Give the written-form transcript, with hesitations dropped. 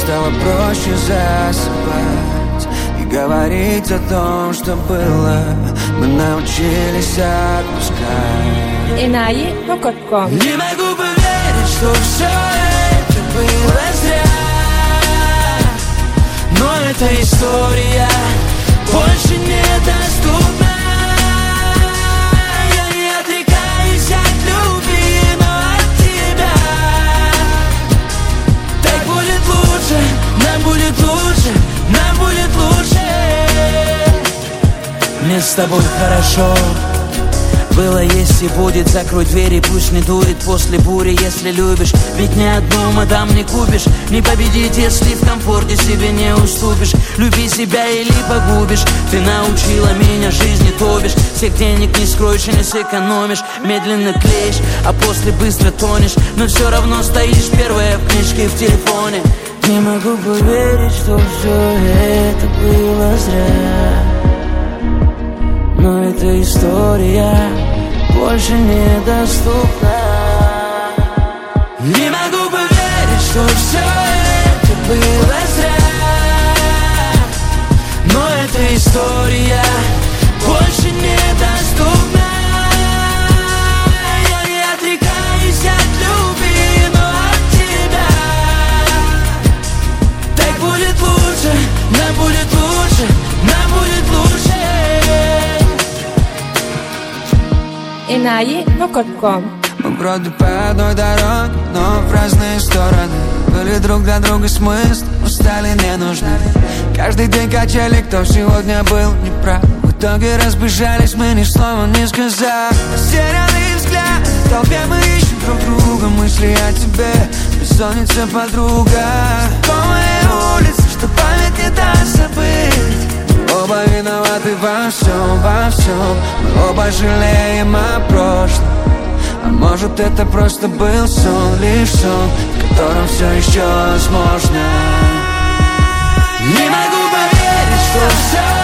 стало проще засыпать и говорить о том, что было. Мы научились отпускать. Inayi.com. Не могу поверить, что все это было зря, но эта история больше недоступна. Я не отрекаюсь от любви, но от тебя. Так будет лучше, нам будет лучше, нам будет лучше. Мне с тобой хорошо. Было, есть и будет. Закрой двери, пусть не дует после бури. Если любишь, ведь ни одну мадам не купишь. Не победить, если в комфорте себе не уступишь. Люби себя или погубишь. Ты научила меня жизни, тобишь. Всех денег не скроешь и не сэкономишь. Медленно клеишь, а после быстро тонешь. Но все равно стоишь первая в книжке в телефоне. Не могу поверить, что все это было зря, но эта история больше недоступна. Не могу поверить, что все это было зря, но эта история больше недоступна. Я не отрекаюсь от любви, но от тебя. Так будет лучше, нам будет лучше, нам будет лучше. Inayi.com. Мы бродим по одной дороге, но в разные стороны. Были друг для друга смысл, но стали не нужны. Каждый день качали, кто сегодня был неправ. В итоге разбежались, мы ни слова не сказав. Потерянный взгляд, в толпе мы ищем друг друга. Мысли о тебе, бессонница подруга. Знакомые улицы, что память не даст забыть. Оба виноваты во всем, во всем. Мы оба жалеем о прошлом. А может, это просто был сон, лишь сон, в котором все еще возможно. Не могу поверить, что все